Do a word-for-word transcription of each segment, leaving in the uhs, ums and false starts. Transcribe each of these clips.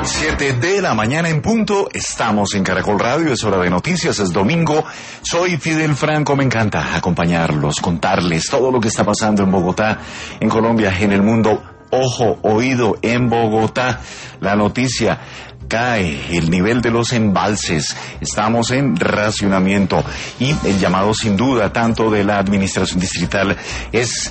Siete de la mañana en punto, estamos en Caracol Radio, es hora de noticias, es domingo, soy Fidel Franco, me encanta acompañarlos, contarles todo lo que está pasando en Bogotá, en Colombia, en el mundo. Ojo, oído, en Bogotá, la noticia: cae el nivel de los embalses, estamos en racionamiento y el llamado sin duda tanto de la administración distrital es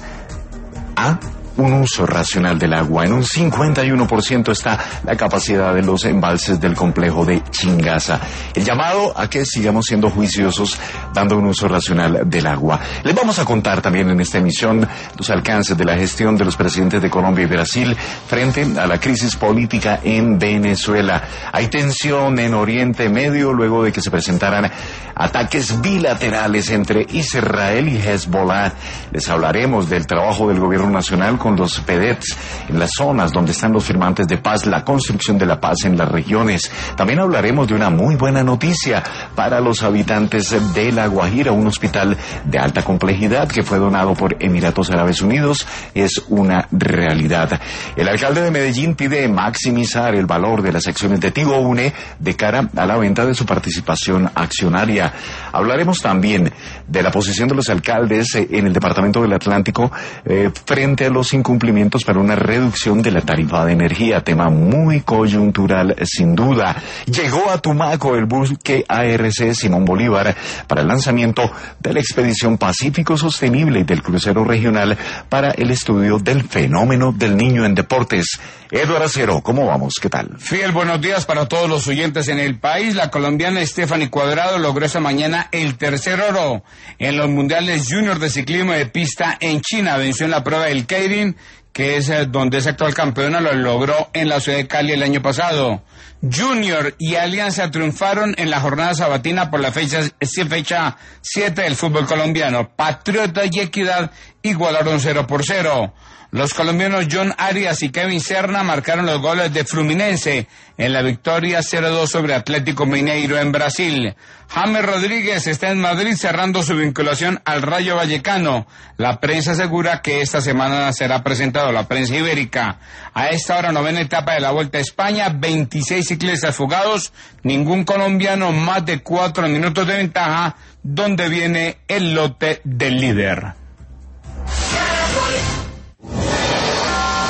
a un uso racional del agua. En un cincuenta y uno por ciento está la capacidad de los embalses del complejo de Chingaza. El llamado a que sigamos siendo juiciosos, dando un uso racional del agua. Les vamos a contar también en esta emisión los alcances de la gestión de los presidentes de Colombia y Brasil frente a la crisis política en Venezuela. Hay tensión en Oriente Medio luego de que se presentaran ataques bilaterales entre Israel y Hezbollah. Les hablaremos del trabajo del gobierno nacional con los P E D E Ts en las zonas donde están los firmantes de paz, la construcción de la paz en las regiones. También hablaremos de una muy buena noticia para los habitantes de La Guajira, un hospital de alta complejidad que fue donado por Emiratos Árabes Unidos, es una realidad. El alcalde de Medellín pide maximizar el valor de las acciones de Tigo Une de cara a la venta de su participación accionaria. Hablaremos también de la posición de los alcaldes en el departamento del Atlántico eh, frente a los incumplimientos para una reducción de la tarifa de energía, tema muy coyuntural sin duda. Llegó a Tumaco el buque A R C Simón Bolívar para el lanzamiento de la expedición Pacífico Sostenible y del crucero regional para el estudio del fenómeno del niño en deportes. Eduardo Acero, ¿cómo vamos? ¿Qué tal? Fiel, buenos días para todos los oyentes en el país. La colombiana Stephanie Cuadrado logró esta mañana el tercer oro en los mundiales junior de ciclismo de pista en China. Venció en la prueba del Keirin, que es eh, donde es actual campeona, lo logró en la ciudad de Cali el año pasado. Junior y Alianza triunfaron en la jornada sabatina por la fecha fecha siete del fútbol colombiano. Patriota y Equidad igualaron cero por cero. Los colombianos John Arias y Kevin Serna marcaron los goles de Fluminense en la victoria cero dos sobre Atlético Mineiro en Brasil. James Rodríguez está en Madrid cerrando su vinculación al Rayo Vallecano. La prensa asegura que esta semana será presentado, la prensa ibérica. A esta hora, novena etapa de la Vuelta a España, veintiséis ciclistas fugados, ningún colombiano, más de cuatro minutos de ventaja, donde viene el lote del líder.